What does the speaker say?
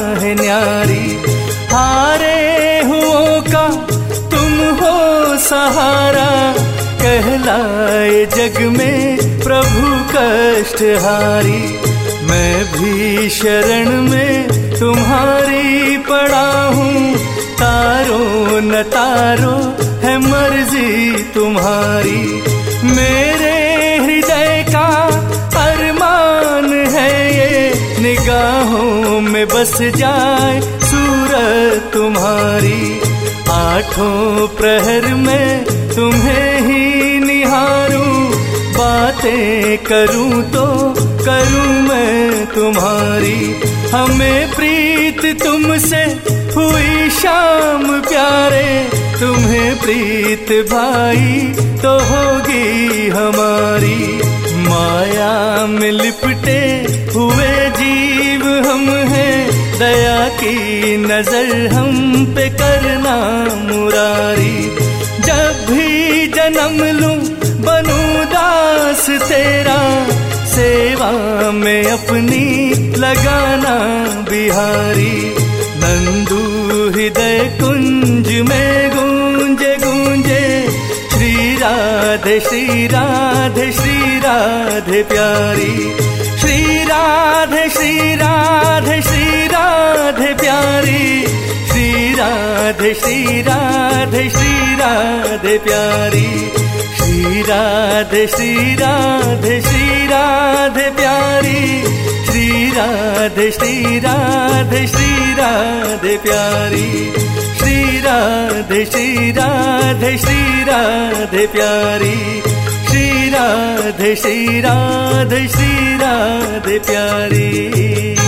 है न्यारी। हारे हुओं का तुम हो सहारा, कहलाए जग में प्रभु कष्टहारी। मैं भी शरण में तुम्हारी पड़ा हूँ, तारो न तारो है मर्जी तुम्हारी। मेरे हृदय का अरमान है ये, निगाहों में बस जाए सूरत तुम्हारी। आठों प्रहर में तुम्हें ही निहारूं, बातें करूं तो करूं मैं तुम्हारी। हमें प्रीत तुमसे हुई शाम प्यारे, तुम्हें प्रीत भाई तो होगी हमारी। माया में लिपटे हुए जीव हम हैं, दया की नजर हम पे करना मुरारी। जब भी जन्म लूं बनूं दास तेरा, सेवा में अपनी लगाना बिहारी। नंदू हृदय कुंज में गूंजे गूंजे, श्री राधे श्री राधे श्री राधे प्यारी। श्री राधे श्री राधे श्री राधे प्यारी। श्री राधे श्री राधे श्री राधे प्यारी। श्री राधे श्री राधे श्री राधे प्यारी। श्री राधे श्री राधे श्री राधे प्यारी। श्री राधे श्री राधे श्री राधे प्यारी। श्री राधे श्री राधे श्री राधे प्यारी।